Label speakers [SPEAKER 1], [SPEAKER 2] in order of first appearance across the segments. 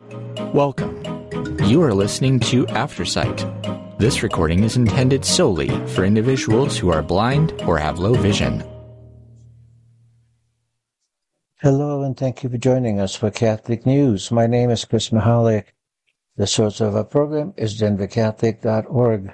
[SPEAKER 1] Welcome. You are listening to Aftersight. This recording is intended solely for individuals who are blind or have low vision.
[SPEAKER 2] Hello, and thank you for joining us for Catholic News. My name is Chris Mahalik. The source of our program is denvercatholic.org.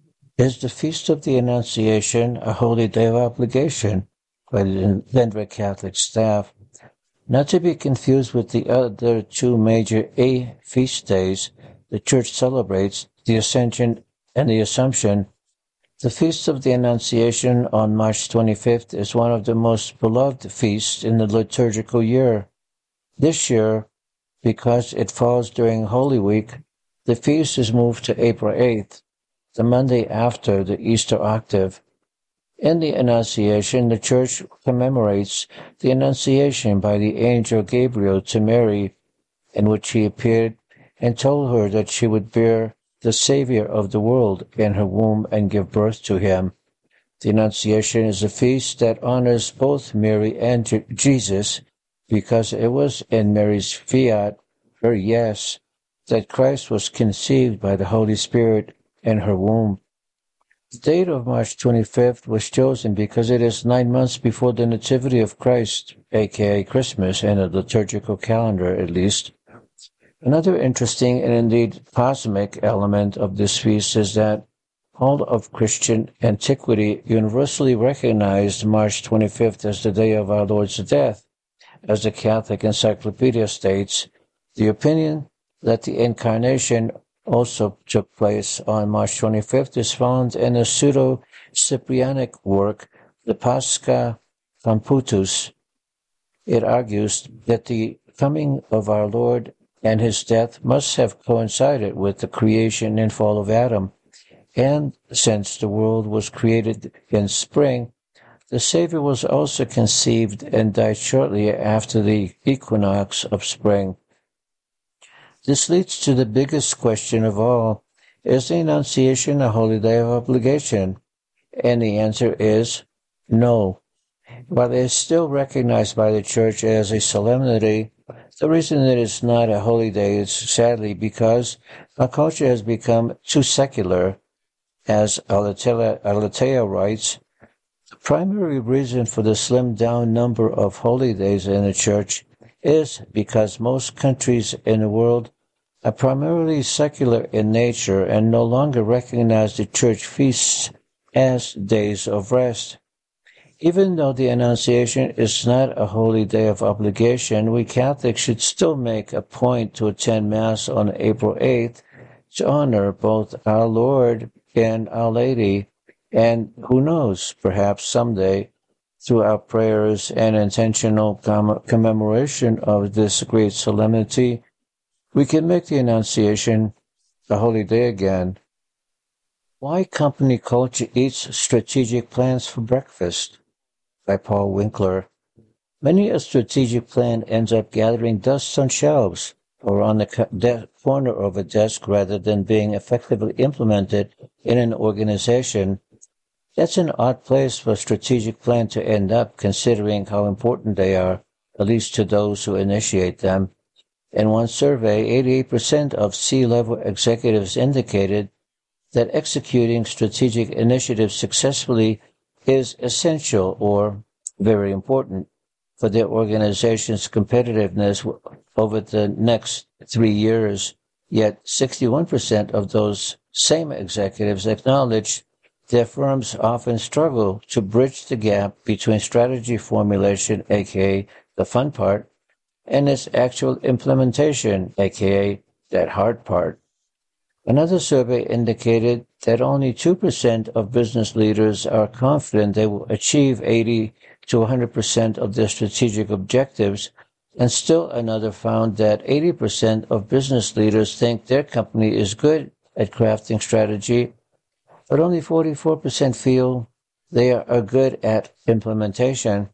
[SPEAKER 2] Is the Feast of the Annunciation a holy day of obligation by the Denver Catholic staff? Not to be confused with the other two major feast days the Church celebrates, the Ascension and the Assumption. The Feast of the Annunciation on March 25th is one of the most beloved feasts in the liturgical year. This year, because it falls during Holy Week, the feast is moved to April 8th, the Monday after the Easter octave. In the Annunciation, the Church commemorates the Annunciation by the angel Gabriel to Mary, in which he appeared and told her that she would bear the Savior of the world in her womb and give birth to him. The Annunciation is a feast that honors both Mary and Jesus, because it was in Mary's fiat, her yes, that Christ was conceived by the Holy Spirit in her womb. The date of March 25th was chosen because it is 9 months before the Nativity of Christ, aka Christmas, in a liturgical calendar at least. Another interesting and indeed cosmic element of this feast is that all of Christian antiquity universally recognized March 25th as the day of our Lord's death. As the Catholic Encyclopedia states, the opinion that the Incarnation also took place on March 25th is found in a pseudo-Cyprianic work, the Pascha Computus. It argues that the coming of our Lord and his death must have coincided with the creation and fall of Adam. And since the world was created in spring, the Savior was also conceived and died shortly after the equinox of spring. This leads to the biggest question of all. Is the Annunciation a holy day of obligation? And the answer is no. While it is still recognized by the Church as a solemnity, the reason it is not a holy day is sadly because our culture has become too secular. As Aletheia writes, the primary reason for the slimmed down number of holy days in the Church is because most countries in the world are primarily secular in nature and no longer recognize the Church feasts as days of rest. Even though the Annunciation is not a holy day of obligation, we Catholics should still make a point to attend Mass on April 8th to honor both our Lord and Our Lady, and who knows, perhaps someday, through our prayers and intentional commemoration of this great solemnity, we can make the Annunciation a holy day again. Why company culture eats strategic plans for breakfast? By Paul Winkler. Many a strategic plan ends up gathering dust on shelves or on the corner of a desk rather than being effectively implemented in an organization. That's an odd place for a strategic plan to end up, considering how important they are, at least to those who initiate them. In one survey, 88% of C-level executives indicated that executing strategic initiatives successfully is essential or very important for their organization's competitiveness over the next 3 years. Yet 61% of those same executives acknowledge their firms often struggle to bridge the gap between strategy formulation, aka the fun part, and its actual implementation, aka that hard part. Another survey indicated that only 2% of business leaders are confident they will achieve 80 to 100% of their strategic objectives, and still another found that 80% of business leaders think their company is good at crafting strategy, but only 44% feel they are good at implementation.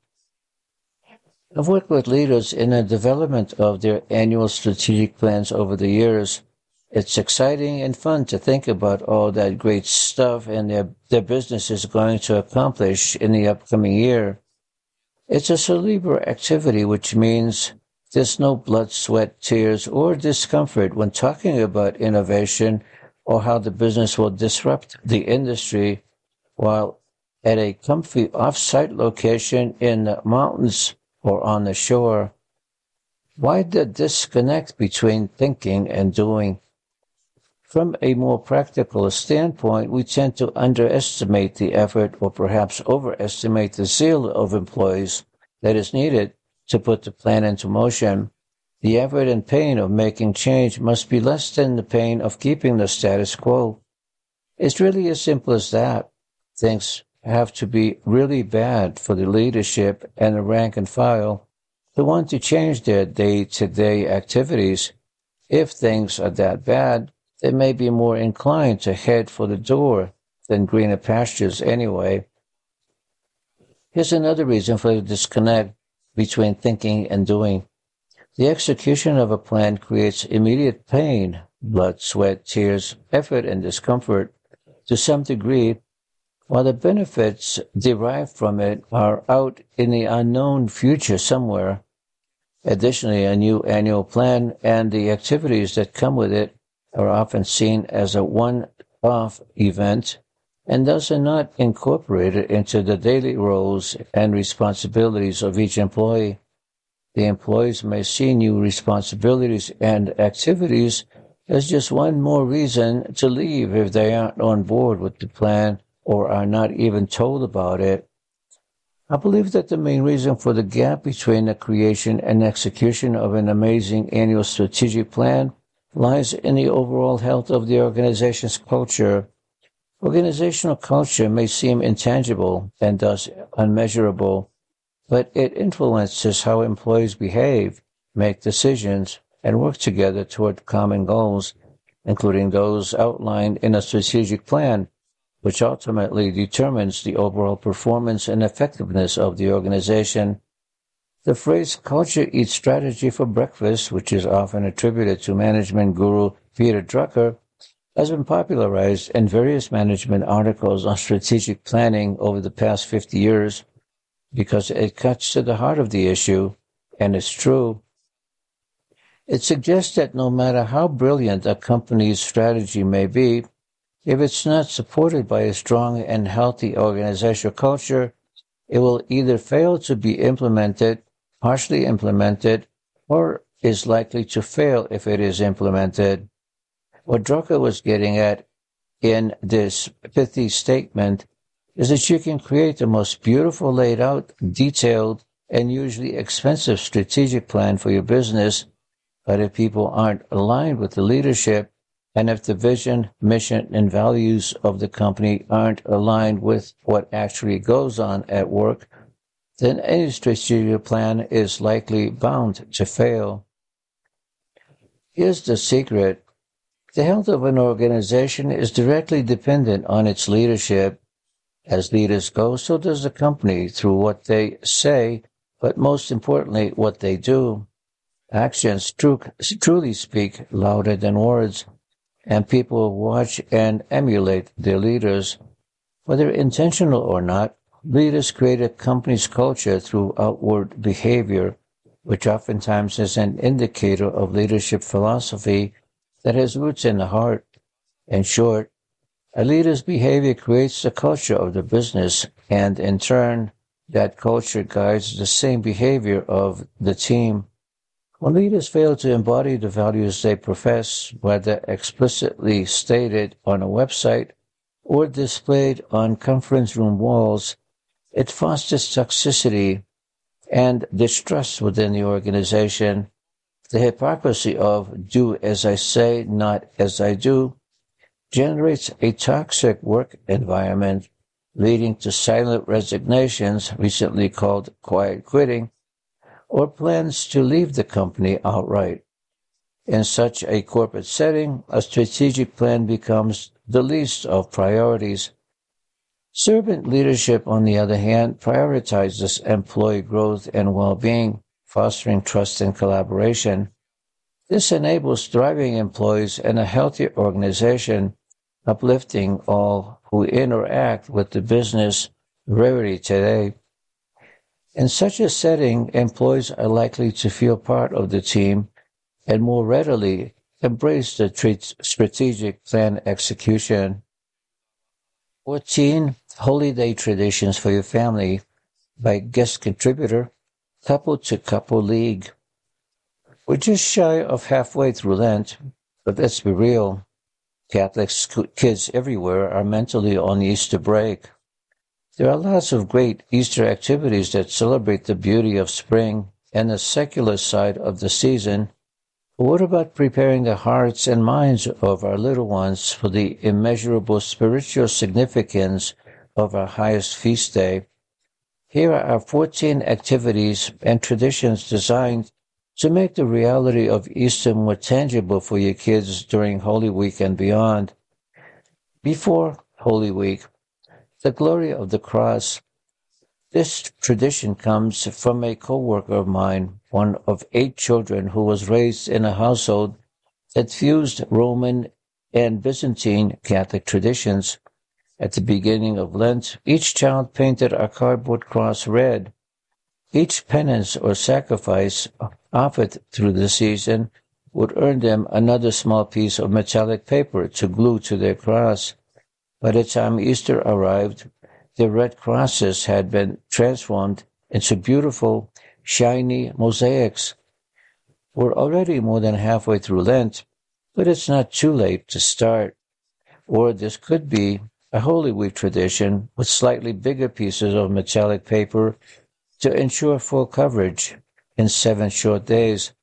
[SPEAKER 2] I've worked with leaders in the development of their annual strategic plans over the years. It's exciting and fun to think about all that great stuff and their business is going to accomplish in the upcoming year. It's a cerebral activity, which means There's no blood, sweat, tears, or discomfort when talking about innovation or how the business will disrupt the industry while at a comfy off-site location in the mountains or on the shore. Why the disconnect between thinking and doing? From a more practical standpoint, we tend to underestimate the effort or perhaps overestimate the zeal of employees that is needed to put the plan into motion. The effort and pain of making change must be less than the pain of keeping the status quo. It's really as simple as that. Things have to be really bad for the leadership and the rank and file to want to change their day-to-day activities. If things are that bad, they may be more inclined to head for the door than greener pastures anyway. Here's another reason for the disconnect between thinking and doing. The execution of a plan creates immediate pain, blood, sweat, tears, effort, and discomfort to some degree, while the benefits derived from it are out in the unknown future somewhere. Additionally, a new annual plan and the activities that come with it are often seen as a one-off event and thus are not incorporated into the daily roles and responsibilities of each employee. The employees may see new responsibilities and activities as just one more reason to leave if they aren't on board with the plan or are not even told about it. I believe that the main reason for the gap between the creation and execution of an amazing annual strategic plan lies in the overall health of the organization's culture. Organizational culture may seem intangible and thus unmeasurable, but it influences how employees behave, make decisions, and work together toward common goals, including those outlined in a strategic plan, which ultimately determines the overall performance and effectiveness of the organization. The phrase culture eats strategy for breakfast, which is often attributed to management guru Peter Drucker, has been popularized in various management articles on strategic planning over the past 50 years because it cuts to the heart of the issue, and it's true. It suggests that no matter how brilliant a company's strategy may be, if it's not supported by a strong and healthy organizational culture, it will either fail to be implemented, partially implemented, or is likely to fail if it is implemented. What Drucker was getting at in this pithy statement is that you can create the most beautiful, laid out, detailed, and usually expensive strategic plan for your business, but if people aren't aligned with the leadership, and if the vision, mission, and values of the company aren't aligned with what actually goes on at work, then any strategic plan is likely bound to fail. Here's the secret. The health of an organization is directly dependent on its leadership. As leaders go, so does the company through what they say, but most importantly, what they do. Actions truly speak louder than words, and people watch and emulate their leaders. Whether intentional or not, leaders create a company's culture through outward behavior, which oftentimes is an indicator of leadership philosophy that has roots in the heart. In short, a leader's behavior creates the culture of the business, and in turn, that culture guides the same behavior of the team. When leaders fail to embody the values they profess, whether explicitly stated on a website or displayed on conference room walls, it fosters toxicity and distrust within the organization. The hypocrisy of do as I say, not as I do, generates a toxic work environment, leading to silent resignations, recently called quiet quitting, or plans to leave the company outright. In such a corporate setting, a strategic plan becomes the least of priorities. Servant leadership, on the other hand, prioritizes employee growth and well-being, fostering trust and collaboration. This enables thriving employees and a healthy organization, uplifting all who interact with the business. Rarity today. In such a setting, employees are likely to feel part of the team and more readily embrace the strategic plan execution. 14. Holiday Traditions for Your Family by guest contributor, Couple to Couple League. We're just shy of halfway through Lent, but let's be real. Catholic kids everywhere are mentally on Easter break. There are lots of great Easter activities that celebrate the beauty of spring and the secular side of the season. But what about preparing the hearts and minds of our little ones for the immeasurable spiritual significance of our highest feast day? Here are 14 activities and traditions designed to make the reality of Easter more tangible for your kids during Holy Week and beyond. Before Holy Week, the glory of the cross. This tradition comes from a co-worker of mine, one of 8 children who was raised in a household that fused Roman and Byzantine Catholic traditions. At the beginning of Lent, each child painted a cardboard cross red. Each penance or sacrifice offered through the season would earn them another small piece of metallic paper to glue to their cross. By the time Easter arrived, their red crosses had been transformed into beautiful, shiny mosaics. We're already more than halfway through Lent, but it's not too late to start. Or this could be a Holy Week tradition with slightly bigger pieces of metallic paper to ensure full coverage in 7 short days.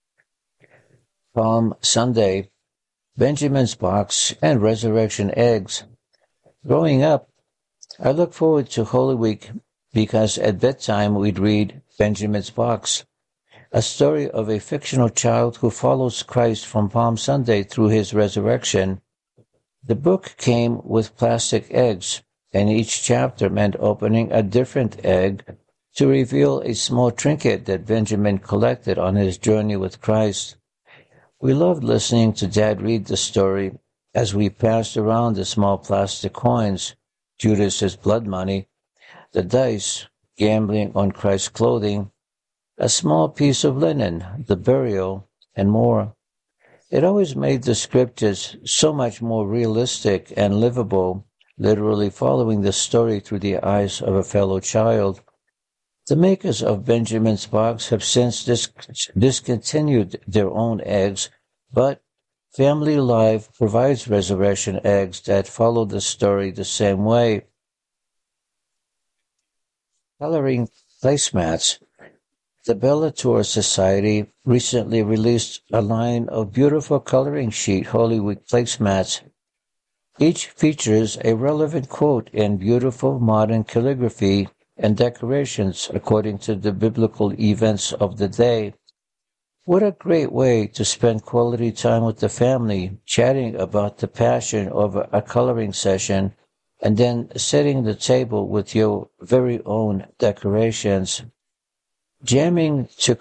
[SPEAKER 2] Palm Sunday, Benjamin's Box, and Resurrection Eggs. Growing up, I look forward to Holy Week because at bedtime we'd read Benjamin's Box, a story of a fictional child who follows Christ from Palm Sunday through his resurrection. The book came with plastic eggs, and each chapter meant opening a different egg to reveal a small trinket that Benjamin collected on his journey with Christ. We loved listening to Dad read the story as we passed around the small plastic coins, Judas's blood money, the dice, gambling on Christ's clothing, a small piece of linen, the burial, and more. It always made the scriptures so much more realistic and livable, literally following the story through the eyes of a fellow child. The makers of Benjamin's Box have since discontinued their own eggs, but Family Life provides resurrection eggs that follow the story the same way. Coloring placemats. The Bellator Society recently released a line of beautiful coloring sheet Holy Week placemats. Each features a relevant quote in beautiful modern calligraphy and decorations according to the biblical events of the day. What a great way to spend quality time with the family, chatting about the passion over a coloring session, and then setting the table with your very own decorations. Jamming to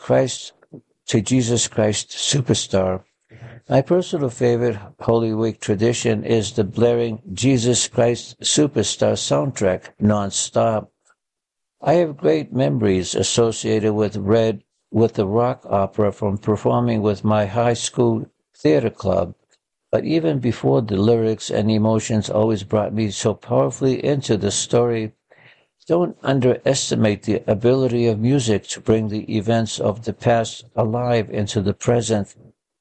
[SPEAKER 2] Jesus Christ Superstar. My personal favorite Holy Week tradition is the blaring Jesus Christ Superstar soundtrack non-stop. I have great memories associated with the rock opera from performing with my high school theater club, but even before the lyrics and emotions always brought me so powerfully into the story. Don't underestimate the ability of music to bring the events of the past alive into the present.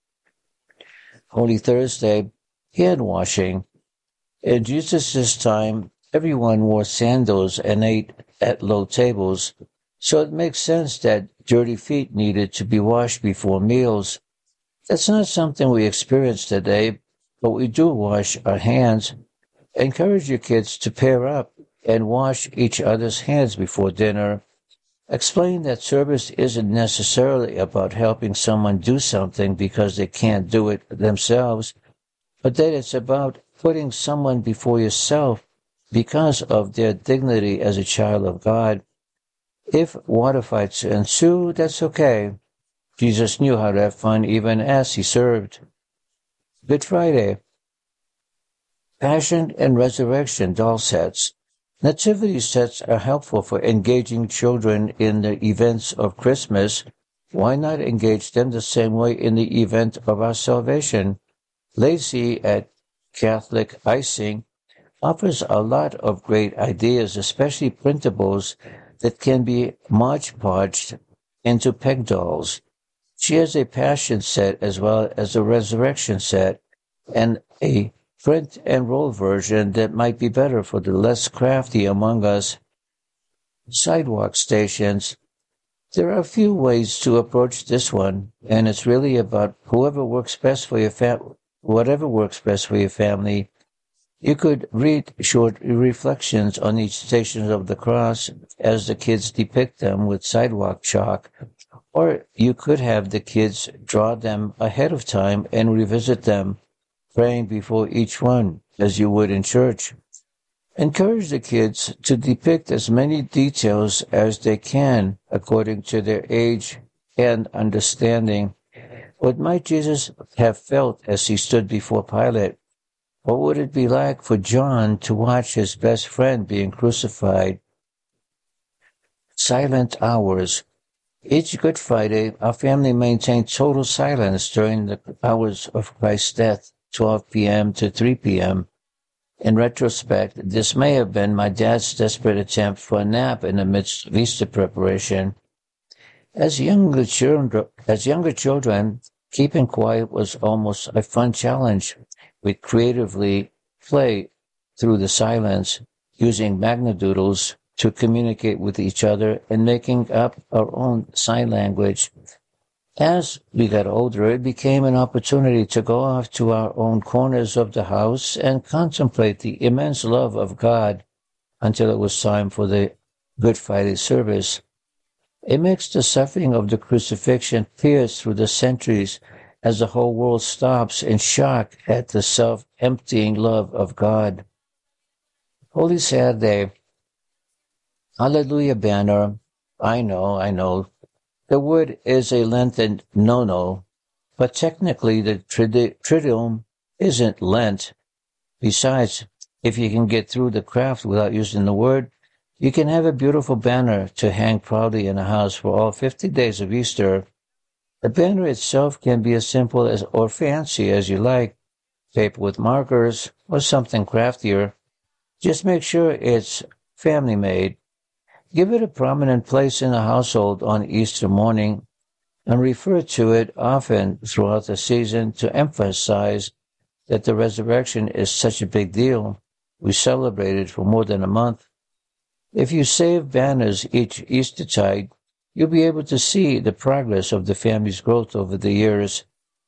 [SPEAKER 2] Holy Thursday, hand washing. In Jesus' time, everyone wore sandals and ate at low tables, so it makes sense that dirty feet needed to be washed before meals. That's not something we experience today, but we do wash our hands. Encourage your kids to pair up and wash each other's hands before dinner. Explain that service isn't necessarily about helping someone do something because they can't do it themselves, but that it's about putting someone before yourself because of their dignity as a child of God. If water fights ensue, that's okay. Jesus knew how to have fun even as he served. Good Friday. Passion and Resurrection doll sets. Nativity sets are helpful for engaging children in the events of Christmas. Why not engage them the same way in the event of our salvation? Lacey at Catholic Icing offers a lot of great ideas, especially printables that can be Mod Podged into peg dolls. She has a Passion set as well as a Resurrection set and a print and roll version that might be better for the less crafty among us. Sidewalk stations. There are a few ways to approach this one, and it's really about whatever works best for your family. You could read short reflections on each station of the cross as the kids depict them with sidewalk chalk, or you could have the kids draw them ahead of time and revisit them, praying before each one, as you would in church. Encourage the kids to depict as many details as they can according to their age and understanding. What might Jesus have felt as he stood before Pilate? What would it be like for John to watch his best friend being crucified? Silent hours. Each Good Friday, our family maintained total silence during the hours of Christ's death, 12 p.m. to 3 p.m. In retrospect, this may have been my dad's desperate attempt for a nap in the midst of Easter preparation. As younger children, keeping quiet was almost a fun challenge. We'd creatively play through the silence, using magnadoodles to communicate with each other and making up our own sign language. As we got older, it became an opportunity to go off to our own corners of the house and contemplate the immense love of God until it was time for the Good Friday service. It makes the suffering of the crucifixion pierce through the centuries as the whole world stops in shock at the self-emptying love of God. Holy Saturday. Hallelujah banner. I know. The word is a Lenten no-no, but technically the Triduum isn't Lent. Besides, if you can get through the craft without using the word, you can have a beautiful banner to hang proudly in a house for all 50 days of Easter. The banner itself can be as simple as or fancy as you like, paper with markers or something craftier. Just make sure it's family-made. Give it a prominent place in the household on Easter morning and refer to it often throughout the season to emphasize that the resurrection is such a big deal. We celebrate it for more than a month. If you save banners each Eastertide, you'll be able to see the progress of the family's growth over the years.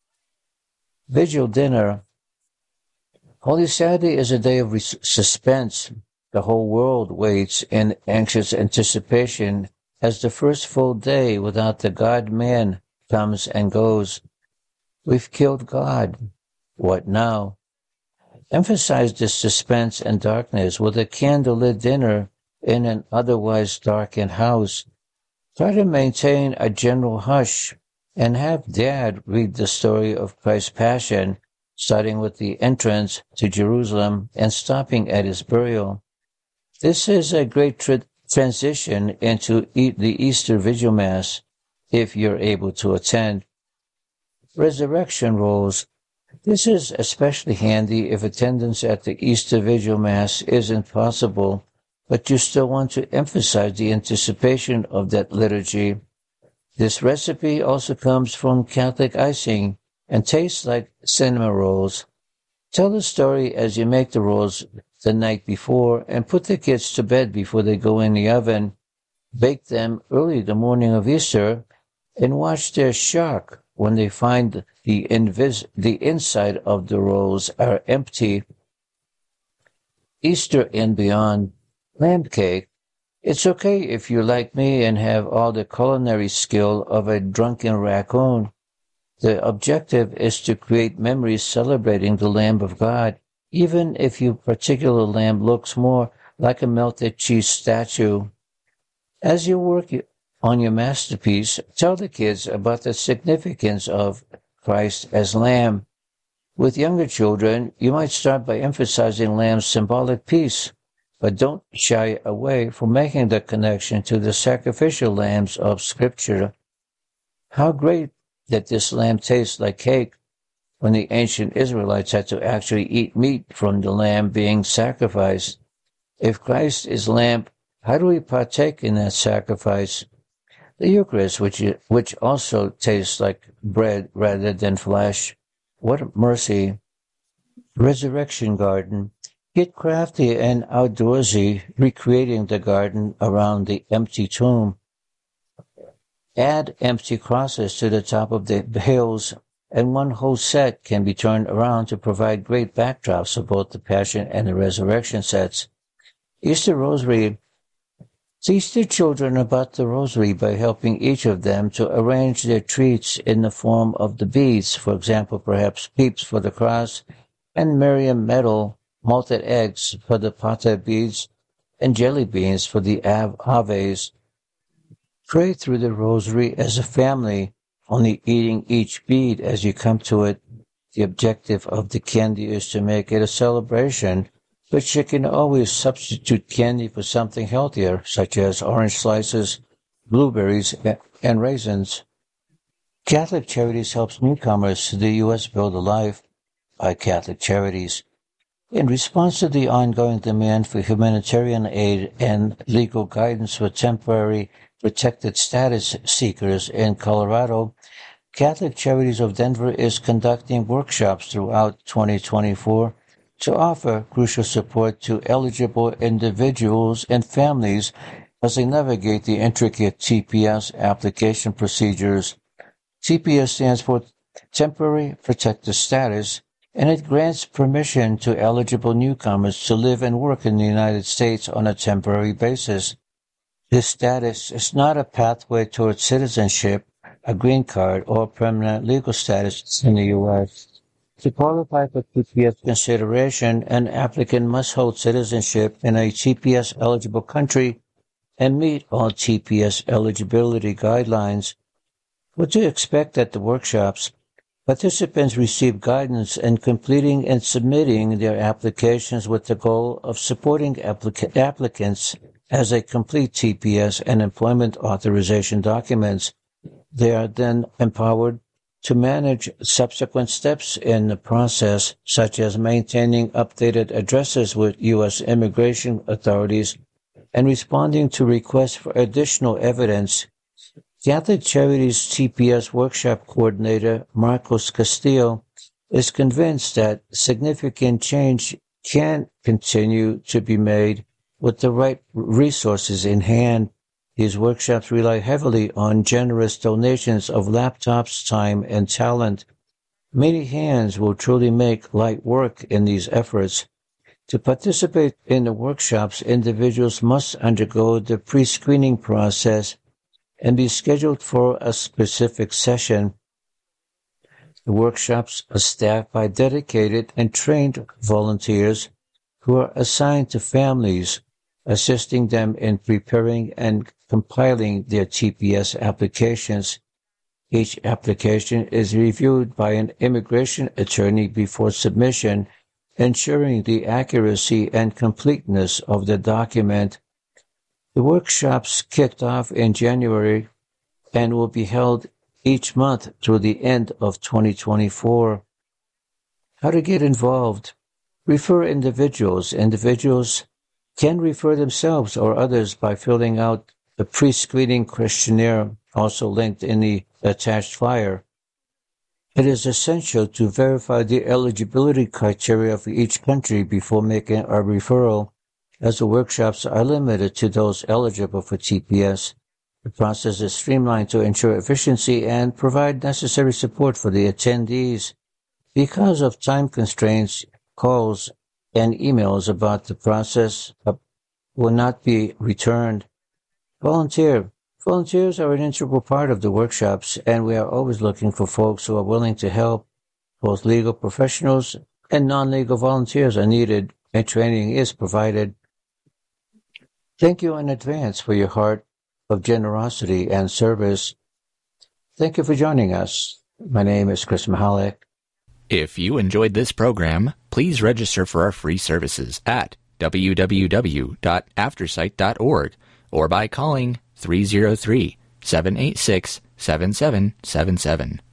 [SPEAKER 2] Vigil dinner. Holy Saturday is a day of suspense. The whole world waits in anxious anticipation as the first full day without the God-man comes and goes. We've killed God. What now? Emphasize this suspense and darkness with a candlelit dinner in an otherwise darkened house. Try to maintain a general hush and have Dad read the story of Christ's Passion, starting with the entrance to Jerusalem and stopping at his burial. This is a great transition into the Easter Vigil Mass, if you're able to attend. Resurrection rolls. This is especially handy if attendance at the Easter Vigil Mass isn't possible, but you still want to emphasize the anticipation of that liturgy. This recipe also comes from Catholic Icing and tastes like cinnamon rolls. Tell the story as you make the rolls the night before and put the kids to bed before they go in the oven. Bake them early the morning of Easter and watch their shock when they find the inside of the rolls are empty. Easter and beyond. Lamb cake. It's okay if you're like me and have all the culinary skill of a drunken raccoon. The objective is to create memories celebrating the Lamb of God, even if your particular lamb looks more like a melted cheese statue. As you work on your masterpiece, tell the kids about the significance of Christ as Lamb. With younger children, you might start by emphasizing Lamb's symbolic peace, but don't shy away from making the connection to the sacrificial lambs of Scripture. How great that this lamb tastes like cake when the ancient Israelites had to actually eat meat from the lamb being sacrificed. If Christ is lamb, how do we partake in that sacrifice? The Eucharist, which also tastes like bread rather than flesh. What mercy. Resurrection Garden. Get crafty and outdoorsy, recreating the garden around the empty tomb. Add empty crosses to the top of the hills, and one whole set can be turned around to provide great backdrops of both the Passion and the Resurrection sets. Easter Rosary. Teach the children about the Rosary by helping each of them to arrange their treats in the form of the beads, for example, perhaps peeps for the cross, and Miriam metal malted eggs for the pater beads, and jelly beans for the aves. Pray through the Rosary as a family, only eating each bead as you come to it. The objective of the candy is to make it a celebration, but you can always substitute candy for something healthier, such as orange slices, blueberries, and raisins. Catholic Charities helps newcomers to the U.S. build a life by Catholic Charities. In response to the ongoing demand for humanitarian aid and legal guidance for temporary protected status seekers in Colorado, Catholic Charities of Denver is conducting workshops throughout 2024 to offer crucial support to eligible individuals and families as they navigate the intricate TPS application procedures. TPS stands for Temporary Protected Status, and it grants permission to eligible newcomers to live and work in the United States on a temporary basis. This status is not a pathway towards citizenship, a green card, or permanent legal status in the U.S. To qualify for TPS consideration, an applicant must hold citizenship in a TPS-eligible country and meet all TPS eligibility guidelines. What to expect at the workshops? Participants receive guidance in completing and submitting their applications with the goal of supporting applicants as they complete TPS and employment authorization documents. They are then empowered to manage subsequent steps in the process, such as maintaining updated addresses with U.S. immigration authorities and responding to requests for additional evidence. Catholic Charities TPS Workshop Coordinator Marcos Castillo is convinced that significant change can continue to be made with the right resources in hand. These workshops rely heavily on generous donations of laptops, time, and talent. Many hands will truly make light work in these efforts. To participate in the workshops, individuals must undergo the pre-screening process and be scheduled for a specific session. The workshops are staffed by dedicated and trained volunteers who are assigned to families, assisting them in preparing and compiling their TPS applications. Each application is reviewed by an immigration attorney before submission, ensuring the accuracy and completeness of the document. The workshops kicked off in January and will be held each month through the end of 2024. How to get involved? Refer individuals. Individuals can refer themselves or others by filling out the pre-screening questionnaire, also linked in the attached flyer. It is essential to verify the eligibility criteria for each country before making a referral, as the workshops are limited to those eligible for TPS. The process is streamlined to ensure efficiency and provide necessary support for the attendees. Because of time constraints, calls and emails about the process will not be returned. Volunteers are an integral part of the workshops, and we are always looking for folks who are willing to help. Both legal professionals and non-legal volunteers are needed, and training is provided. Thank you in advance for your heart of generosity and service. Thank you for joining us. My name is Chris Mahalik.
[SPEAKER 1] If you enjoyed this program, please register for our free services at www.aftersight.org or by calling 303-786-7777.